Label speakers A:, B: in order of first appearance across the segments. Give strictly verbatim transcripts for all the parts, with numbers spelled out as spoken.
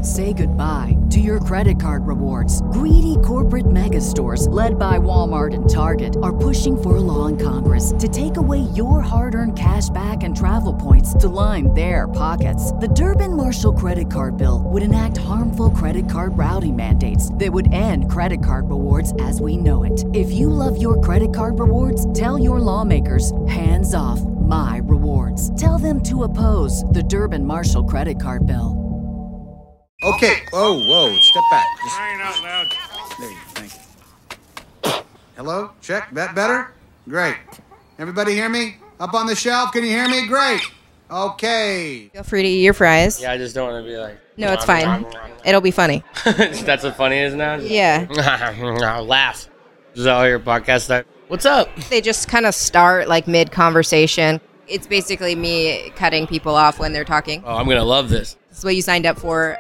A: Say goodbye to your credit card rewards. Greedy corporate mega stores, led by Walmart and Target, are pushing for a law in Congress to take away your hard-earned cash back and travel points to line their pockets. The Durbin-Marshall credit card bill would enact harmful credit card routing mandates that would end credit card rewards as we know it. If you love your credit card rewards, tell your lawmakers, hands off my rewards. Tell them to oppose the Durbin-Marshall credit card bill.
B: Okay. Whoa, whoa. Step back. Just...
C: Crying out loud.
B: There you go. Thank you. Hello? Check. That better? Great. Everybody hear me? Up on the shelf? Can you hear me? Great. Okay.
D: Feel free to eat your fries.
E: Yeah, I just don't want to be like...
D: No, it's fine. It'll be funny.
E: That's what funny is now?
D: Yeah.
E: Laugh. Is that all your podcast start? What's up?
D: They just kind of start like mid-conversation. It's basically me cutting people off when they're talking.
E: Oh, I'm going to love this.
D: This is what you signed up for.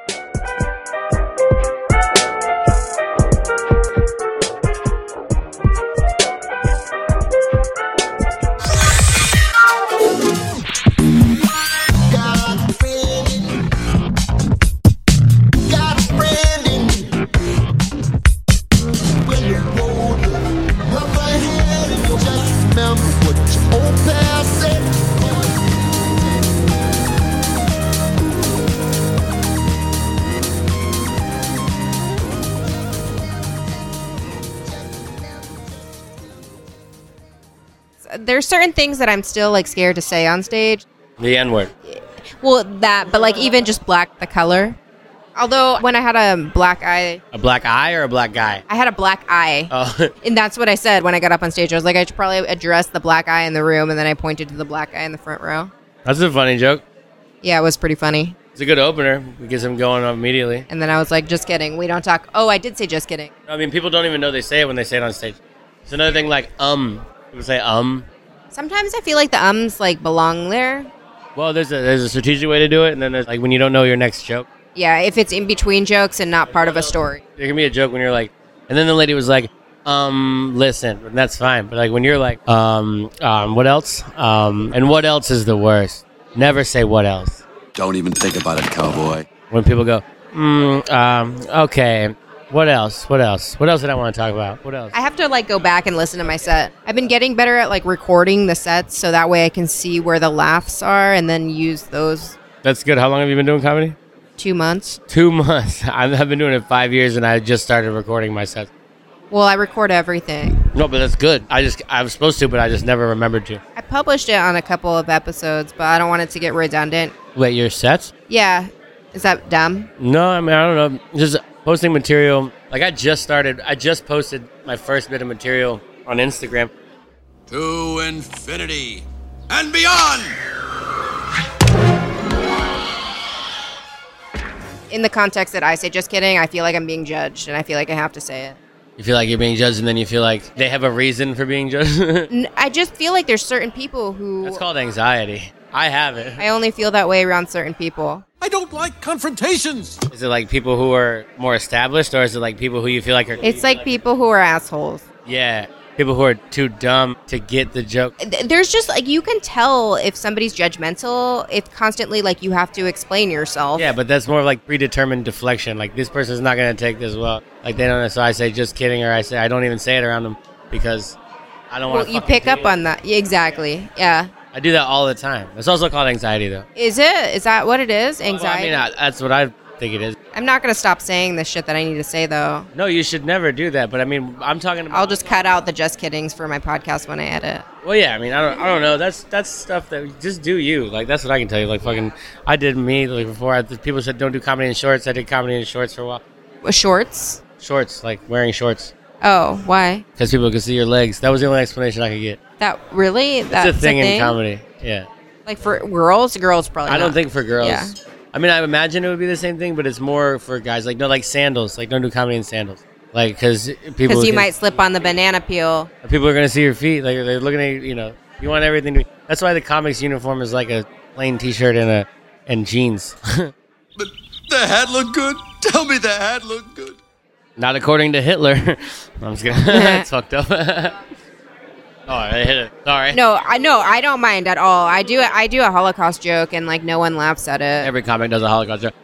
D: There's certain things that I'm still like scared to say on stage.
E: The N-word.
D: Well, that, but like even just black, the color. Although when I had a black eye.
E: A black eye or a black guy?
D: I had a black eye.
E: Oh.
D: And that's what I said when I got up on stage. I was like, I should probably address the black eye in the room. And then I pointed to the black guy in the front row.
E: That's a funny joke.
D: Yeah, it was pretty funny.
E: It's a good opener. It gets them going immediately.
D: And then I was like, just kidding. We don't talk. Oh, I did say just kidding.
E: I mean, people don't even know they say it when they say it on stage. It's another thing like, um. People say, um.
D: Sometimes I feel like the ums like belong there.
E: Well, there's a there's a strategic way to do it, and then there's like when you don't know your next joke.
D: Yeah, if it's in between jokes and not part of a story.
E: There can be a joke when you're like, and then the lady was like, um, listen, and that's fine. But like when you're like, um, um, what else? Um, and what else is the worst? Never say what else.
F: Don't even think about it, cowboy.
E: When people go, mm, um, okay. What else? What else? What else did I want to talk about? What else?
D: I have to like go back and listen to my set. I've been getting better at like recording the sets so that way I can see where the laughs are and then use those.
E: That's good. How long have you been doing comedy?
D: Two months.
E: Two months. I've been doing it five years and I just started recording my sets.
D: Well, I record everything.
E: No, but that's good. I just I was supposed to, but I just never remembered to.
D: I published it on a couple of episodes, but I don't want it to get redundant.
E: Wait, your sets?
D: Yeah. Is that dumb?
E: No, I mean, I don't know. Just posting material. Like, I just started, I just posted my first bit of material on Instagram.
F: To infinity and beyond!
D: In the context that I say just kidding, I feel like I'm being judged, and I feel like I have to say it.
E: You feel like you're being judged, and then you feel like they have a reason for being judged?
D: N- I just feel like there's certain people who...
E: That's called anxiety. I have it.
D: I only feel that way around certain people.
F: I don't like confrontations.
E: Is it like people who are more established, or is it like people who you feel like are...
D: It's like people who are assholes.
E: Yeah. People who are too dumb to get the joke.
D: There's just like, you can tell if somebody's judgmental. It's constantly like you have to explain yourself.
E: Yeah, but that's more of like predetermined deflection. Like, this person's not going to take this well. Like, they don't know. So I say just kidding, or I say I don't even say it around them because I don't want to...
D: Well, you pick up on that. Yeah, exactly. Yeah.
E: I do that all the time. It's also called anxiety, though.
D: Is it? Is that what it is? Anxiety?
E: Well, I mean, I, that's what I think it is.
D: I'm not going to stop saying the shit that I need to say, though.
E: No, you should never do that. But, I mean, I'm talking about...
D: I'll just cut out the just kiddings for my podcast when I edit.
E: Well, yeah, I mean, I don't I don't know. That's that's stuff that... Just do you. Like, that's what I can tell you. Like, fucking... I did me, like, before. I, people said don't do comedy in shorts. I did comedy in shorts for a while.
D: With shorts?
E: Shorts. Like, wearing shorts.
D: Oh, why?
E: Because people could see your legs. That was the only explanation I could get.
D: That... Really? That's
E: It's a thing,
D: a thing
E: in comedy. Yeah.
D: Like for girls? Girls probably
E: I don't
D: not.
E: think for girls.
D: Yeah.
E: I mean, I imagine it would be the same thing, but it's more for guys. Like, no, like sandals. Like, don't do comedy in sandals. Like, because people...
D: Because you
E: can,
D: might slip on the banana peel.
E: People are going to see your feet. Like, they're looking at you, you know. You want everything to be... That's why the comics uniform is like a plain t-shirt and a and jeans.
F: But the hat looked good. Tell me the hat looked good.
E: Not according to Hitler. I'm just kidding. That's fucked up. Oh, I hit it. Sorry.
D: No, I no, I don't mind at all. I do I do a Holocaust joke and like no one laughs at it.
E: Every comic does a Holocaust joke.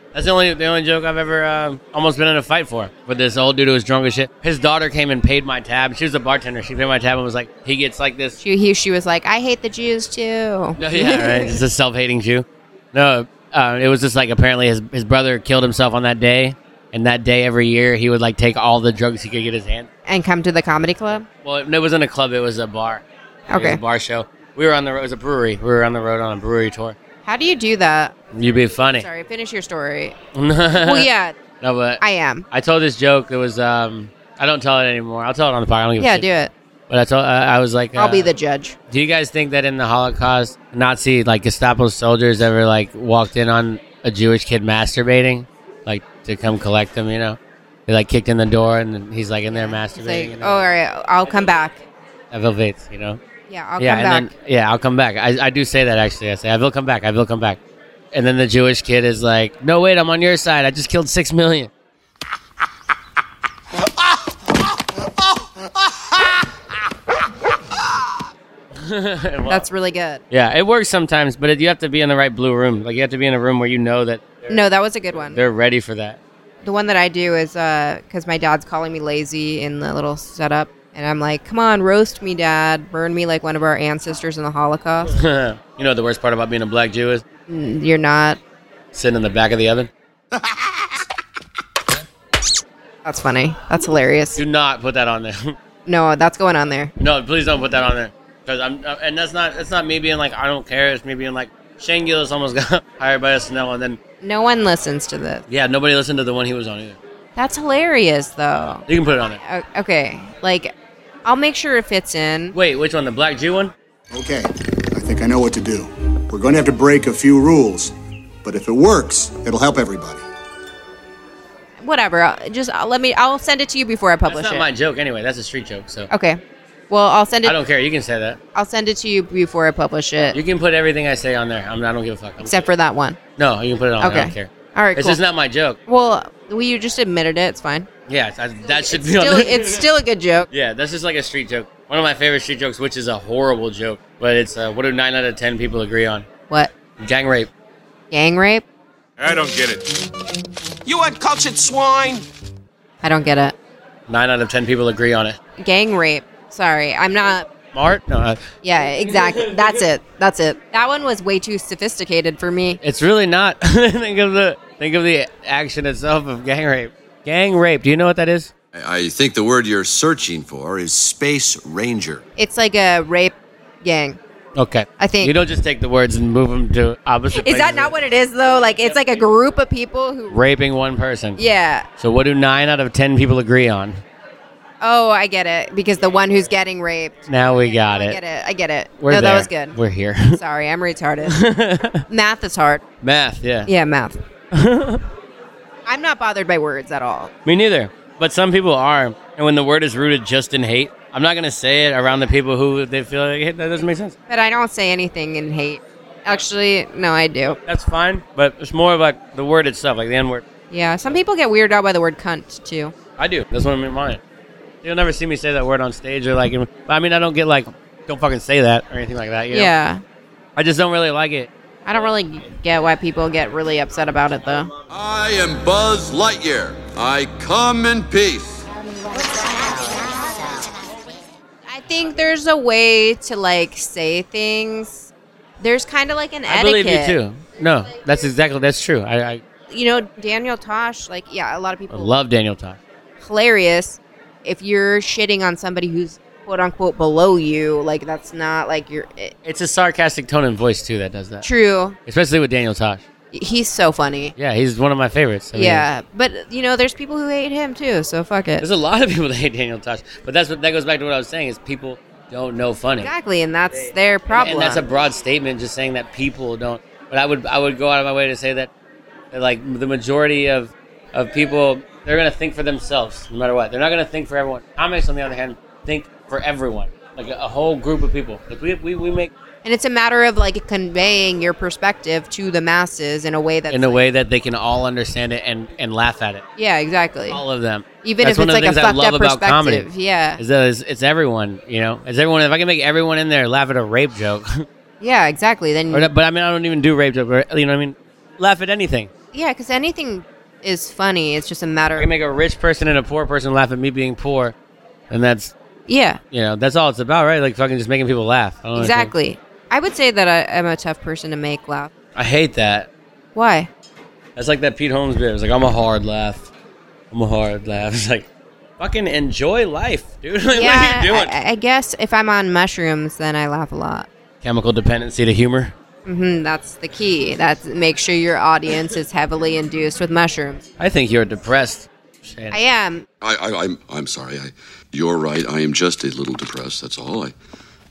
E: That's the only the only joke I've ever uh, almost been in a fight for. With this old dude who was drunk as shit. His daughter came and paid my tab. She was a bartender. She paid my tab and was like, he gets like this.
D: She, he, she was like, I hate the Jews too.
E: No, yeah, right. Just a self-hating Jew. No, uh, it was just like apparently his his brother killed himself on that day, and that day every year he would like take all the drugs he could get his hand.
D: And come to the comedy club?
E: Well, it, it wasn't a club. It was a bar. It
D: Okay.
E: was a bar show. We were on the road. It was a brewery. We were on the road on a brewery tour.
D: How do you do that?
E: You'd be funny.
D: Sorry, finish your story.
E: no,
D: Well, yeah,
E: but
D: I am.
E: I told this joke that was, um, I don't tell it anymore. I'll tell it on the podcast. I don't give a
D: Yeah,
E: shit.
D: do it.
E: But I told, uh, I was like,
D: I'll
E: uh,
D: be the judge.
E: do you guys think that in the Holocaust, Nazi, like Gestapo soldiers ever like walked in on a Jewish kid masturbating? Like to come collect him, you know? They like kicked in the door and then he's like in there
D: It's
E: masturbating.
D: like,
E: and
D: oh, all right, I'll come back.
E: Elevates, you know?
D: Yeah, I'll
E: yeah,
D: come
E: and
D: back.
E: then yeah, I'll come back. I, I do say that actually. I say I will come back. I will come back. And then the Jewish kid is like, "No, wait, I'm on your side. I just killed six million." Well,
D: That's really good.
E: yeah, it works sometimes, but it, you have to be in the right blue room. Like you have to be in a room where you know that
D: No, that was a good one.
E: they're ready for that.
D: The one that I do is because my dad's calling me lazy in the little setup. And I'm like, come on, roast me, Dad. Burn me like one of our ancestors in the Holocaust.
E: You know what the worst part about being a black Jew is?
D: Mm, You're not.
E: Sitting in the back of the oven.
D: That's funny. That's hilarious.
E: Do not put that on there.
D: No, that's going on there.
E: No, please don't put that on there. Because I'm, uh, and that's not, that's not me being like I don't care. It's me being like Shane Gillis almost got hired by S N L, and then
D: No one listens to this.
E: yeah, nobody listened to the one he was on either.
D: That's hilarious, though.
E: You can put it on there.
D: O- Okay, like, I'll make sure it fits in.
E: Wait, which one? The black Jew one?
C: Okay, I think I know what to do. We're going to have to break a few rules, but if it works, it'll help everybody.
D: Whatever. I'll- Just I'll, let me. I'll send it to you before I publish
E: That's not
D: it.
E: my joke anyway. That's a street joke. So
D: Okay. Well, I'll send it.
E: I don't care. You can say that.
D: I'll send it to you before I publish it.
E: You can put everything I say on there. I'm, I don't give a fuck. I'm-
D: Except for that one.
E: no, you can put it on.
D: Okay.
E: there. I don't care.
D: All right.
E: It's
D: cool.
E: just not my joke.
D: Well, well, you just admitted it. It's fine.
E: Yeah, I, that should be
D: Still,
E: on there.
D: it's still a good joke.
E: Yeah, that's just like a street joke. One of my favorite street jokes, which is a horrible joke, but it's uh, what do nine out of ten people agree on?
D: What?
E: Gang rape.
D: Gang rape?
F: I don't get it. You uncultured swine!
D: I don't get it.
E: Nine out of ten people agree on it.
D: Gang rape. Sorry, I'm not.
E: Smart? No, uh,
D: Yeah, exactly. That's it. That's it. That one was way too sophisticated for me.
E: it's really not. think of the think of the action itself of gang rape. Gang rape. Do you know what that is?
F: I think the word you're searching for is Space Ranger.
D: It's like a rape gang.
E: Okay.
D: I think-
E: you don't just take the words and move them to opposite.
D: Is that
E: places.
D: not what it is though? Like it's like a group of people who.
E: Raping one person.
D: Yeah.
E: So what do nine out of ten people agree on?
D: Oh, I get it. Because the one who's getting raped.
E: Now we got
D: I
E: it.
D: get it. I get it.
E: We're
D: no,
E: there.
D: that was good.
E: We're here.
D: Sorry, I'm retarded. Math is hard.
E: Math, yeah.
D: Yeah, math. I'm not bothered by words at all.
E: Me neither. But some people are. And when the word is rooted just in hate, I'm not going to say it around the people who they feel like hey, that doesn't make sense.
D: But I don't say anything in hate. Actually, no, I do.
E: That's fine. But it's more of like the word itself, like the N word.
D: Yeah, some people get weirded out by the word cunt, too.
E: I do. That's what I'm in mind. You'll never see me say that word on stage or like, in, I mean, I don't get like, don't fucking say that or anything like that. You know?
D: Yeah.
E: I just don't really like it.
D: I don't really get why people get really upset about it, though.
F: I am Buzz Lightyear. I come in peace.
D: I think there's a way to, like, say things. There's kind of like an
E: I
D: etiquette.
E: believe you too. No, that's exactly, that's true. I, I,
D: You know, Daniel Tosh, like, yeah, a lot of
E: I
D: people.
E: love Daniel Tosh.
D: Hilarious. If you're shitting on somebody who's quote unquote below you, like, that's not like you're. It,
E: It's a sarcastic tone and voice too that does that.
D: true.
E: Especially with Daniel Tosh.
D: He's so funny.
E: Yeah, he's one of my favorites. I mean,
D: Yeah, but you know, there's people who hate him too, so fuck it.
E: There's a lot of people that hate Daniel Tosh, but that's what that goes back to what I was saying is people don't know funny.
D: Exactly, and that's their problem.
E: And that's a broad statement, just saying that people don't. But I would I would go out of my way to say that, that like the majority of of people, they're gonna think for themselves no matter what. They're not gonna think for everyone. Comics, on the other hand, think for everyone, like a, a whole group of people. Like we we, we make
D: and it's a matter of like conveying your perspective to the masses in a way that's
E: in a
D: like-
E: way that they can all understand it and and laugh at it.
D: Yeah, exactly.
E: All of them.
D: Even
E: That's
D: if
E: one
D: it's
E: of the
D: like a
E: things I
D: fucked
E: love
D: up
E: about comedy.
D: perspective. Yeah.
E: Is that it's, it's everyone, you know? It's everyone. If I can make everyone in there laugh at a rape joke,
D: Yeah, exactly. Then
E: or, but I mean, I don't even do rape jokes. Or, you know what I mean? Laugh at anything.
D: Yeah, because anything is funny. It's just a matter
E: I
D: of...
E: can make a rich person and a poor person laugh at me being poor, and that's,
D: Yeah,
E: you know, that's all it's about, right? Like fucking just making people laugh. I don't understand.
D: exactly. I would say that I, I'm a tough person to make laugh.
E: I hate that.
D: Why?
E: That's like that Pete Holmes bit. It's like, I'm a hard laugh. I'm a hard laugh. It's like, fucking enjoy life, dude. Like,
D: Yeah,
E: what are you doing?
D: I, I guess if I'm on mushrooms, then I laugh a lot.
E: Chemical dependency to humor.
D: hmm that's the key. That's make sure your audience is heavily induced with mushrooms.
E: I think you're depressed. Shane.
D: I am.
F: I, I, I'm, I'm sorry. I, you're right. I am just a little depressed. That's all. I,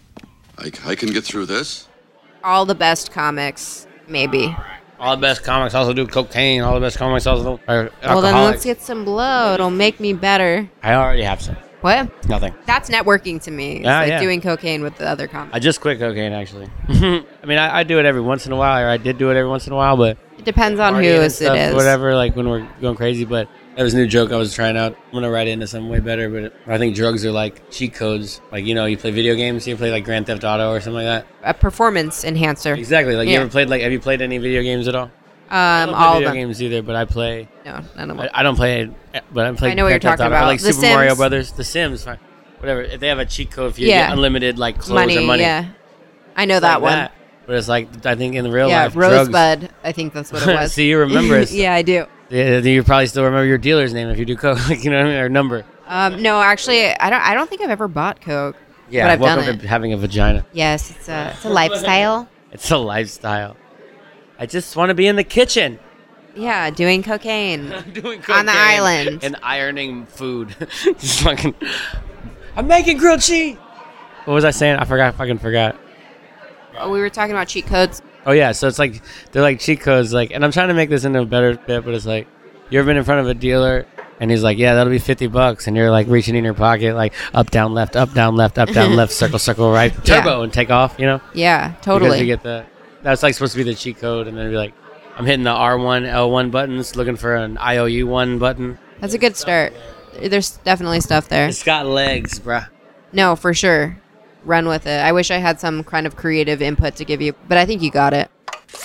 F: I, I can get through this.
D: All the best comics, maybe.
E: All the best comics also do cocaine. All the best comics also are alcoholics.
D: Well, then let's get some blow. It'll make me better.
E: I already have some.
D: What?
E: Nothing.
D: That's networking to me. It's
E: Ah,
D: like
E: yeah.
D: doing cocaine with the other comics.
E: I just quit cocaine, actually. I mean, I, I do it every once in a while, or I did do it every once in a while, but...
D: It depends on who
E: partying and
D: it
E: stuff,
D: is.
E: Whatever, like when we're going crazy, but that was a new joke I was trying out. I'm going to write it into something way better, but I think drugs are like cheat codes. Like, you know, you play video games, you play like Grand Theft Auto or something like that.
D: A performance enhancer.
E: Exactly. Like, you
D: Yeah.
E: ever played, like, have you played any video games at all? I
D: Um,
E: don't play
D: all of
E: video
D: them.
E: games either, but I play...
D: No, none of them.
E: I, I don't play it, but I play
D: I know what you're
E: Grand Theft
D: talking
E: Auto. I
D: about.
E: like
D: The
E: Super Mario
D: Sims.
E: Brothers, The Sims, fine. Whatever. If they have a cheat code for you,
D: Yeah.
E: get unlimited, like, clothes
D: money,
E: or money.
D: yeah. I know
E: It's
D: that
E: like
D: one.
E: But it's like, I think in the real
D: Yeah,
E: life, drugs...
D: Rosebud. I think that's what it was.
E: See, you remember it.
D: Yeah, I do.
E: Yeah, you probably still remember your dealer's name if you do coke, like, you know what I mean, or number.
D: Um, no, actually, I don't. I don't think I've ever bought coke.
E: Yeah,
D: but I've
E: welcome
D: done it.
E: to having a vagina.
D: Yes, it's a it's a lifestyle.
E: It's a lifestyle. I just want to be in the kitchen.
D: Yeah, doing cocaine.
E: Doing
D: On the
E: cocaine
D: island.
E: and ironing food. Just fucking. I'm making grilled cheese. What was I saying? I forgot. Fucking forgot.
D: Oh, we were talking about cheat codes.
E: Oh yeah, so it's like they're like cheat codes, like, and I'm trying to make this into a better bit, but it's like, you ever been in front of a dealer and he's like, yeah, that'll be fifty bucks, and you're like reaching in your pocket, like up, down, left, up, down, left, up, down, left, circle, circle, right, turbo,
D: Yeah.
E: and take off, you know?
D: Yeah,
E: Because
D: totally.
E: you get the, that's like supposed to be the cheat code, and then it'd be like, I'm hitting the R one, L one buttons, looking for an I O U one button.
D: That's a good start. There's definitely stuff there.
E: It's got legs, bruh.
D: No, for sure. Run with it. I wish I had some kind of creative input to give you, but I think you got it.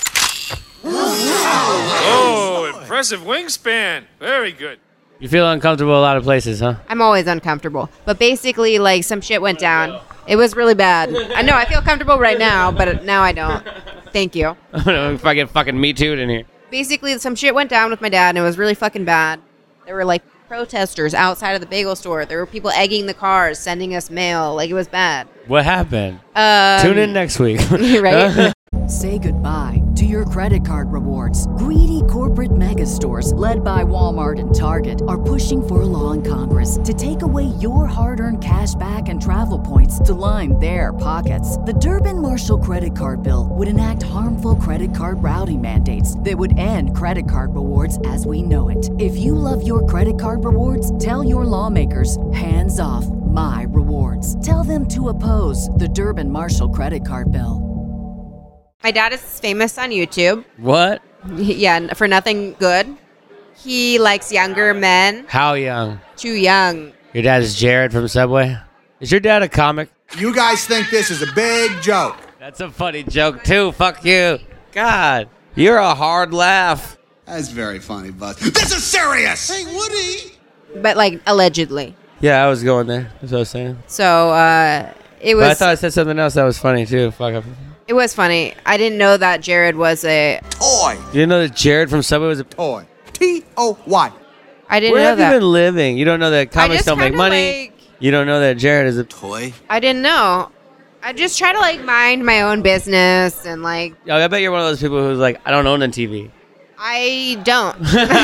G: Oh, impressive wingspan. Very good.
E: You feel uncomfortable a lot of places, huh?
D: I'm always uncomfortable. But basically, like, some shit went down. It was really bad. I know, I feel comfortable right now, but now I don't. Thank you.
E: If I get fucking Me Too'd in here.
D: Basically, some shit went down with my dad, and it was really fucking bad. There were, like, protesters outside of the bagel store. There were people egging the cars, sending us mail. Like, it was bad.
E: What happened?
D: Um,
E: Tune in next week.
D: right?
A: Say goodbye to your credit card rewards. Greedy corporate mega stores, led by Walmart and Target, are pushing for a law in Congress to take away your hard-earned cash back and travel points to line their pockets. The Durbin-Marshall credit card bill would enact harmful credit card routing mandates that would end credit card rewards as we know it. If you love your credit card rewards, tell your lawmakers, hands off my rewards. Tell them to oppose the Durbin-Marshall credit card bill.
D: My dad is famous on YouTube.
E: What?
D: Yeah, for nothing good. He likes younger men.
E: How young?
D: Too young.
E: Your dad is Jared from Subway? Is your dad a comic?
B: You guys think this is a big joke.
E: That's a funny joke, too. Fuck you. God, you're a hard laugh.
B: That's very funny, Buzz. This is serious!
F: Hey, Woody!
D: But, like, allegedly.
E: Yeah, I was going there. That's what I was saying.
D: So, uh, it
E: But I
D: was...
E: thought I said something else that was funny, too. Fuck.
D: It was funny. I didn't know that Jared was a...
B: Toy.
E: You didn't know that Jared from Subway was a...
B: Toy. T O Y.
D: I didn't
E: Where
D: know
E: have
D: that.
E: you been living? You don't know that comics
D: just
E: don't make
D: kinda,
E: money.
D: like-
E: You don't know that Jared is a...
F: Toy?
D: I didn't know. I just try to, like, mind my own business and, like,
E: Yo, I bet you're one of those people who's like, I don't own a T V.
D: I don't.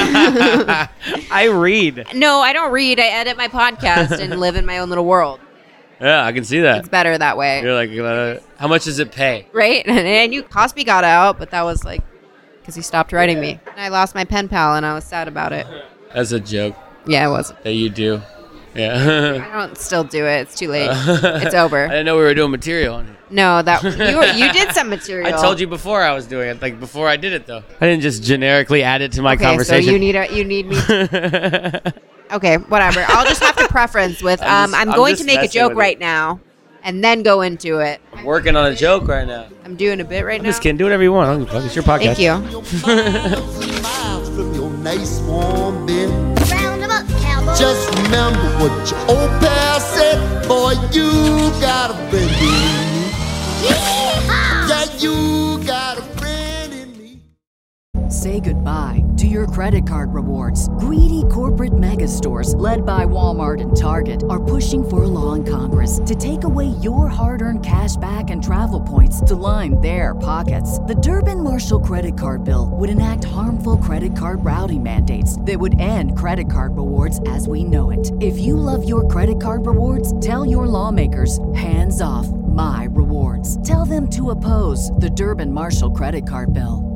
E: I read.
D: No, I don't read. I edit my podcast and live in my own little world.
E: Yeah, I can see that.
D: It's better that way.
E: You're like, uh, how much does it pay?
D: Right? And I knew Cosby got out, but that was, like, because he stopped writing me. And I lost my pen pal, and I was sad about it.
E: That's a joke
D: Yeah, it was.
E: that you do. Yeah.
D: I don't still do it. It's too late. It's over.
E: I didn't know we were doing material on it.
D: No, that you were, you did some material.
E: I told you before I was doing it. Like before I did it though. I didn't just generically add it to my
D: Okay,
E: conversation.
D: so you need a you need me. Okay, whatever. I'll just have to preference with.
E: I'm
D: Um,
E: just-
D: I'm
E: I'm
D: going
E: just
D: to make a
E: messing
D: joke
E: with it.
D: right now, and then go into it.
E: I'm working on a joke right now.
D: I'm doing a bit right
E: I'm
D: now.
E: just kidding. Do whatever you want. It's your podcast.
D: Thank you.
H: nice warm bed.
I: Round 'em up, cowboy.
H: Just remember what your old pal said, boy, you got a friend in me.
I: Yeehaw!
H: Yeah, you got a friend in me.
A: Say goodbye to your credit card rewards. Greedy corporate mega stores, led by Walmart and Target, are pushing for a law in Congress to take away your hard-earned cash back and travel points to line their pockets. The Durbin-Marshall credit card bill would enact harmful credit card routing mandates that would end credit card rewards as we know it. If you love your credit card rewards, tell your lawmakers, hands off my rewards. Tell them to oppose the Durbin-Marshall credit card bill.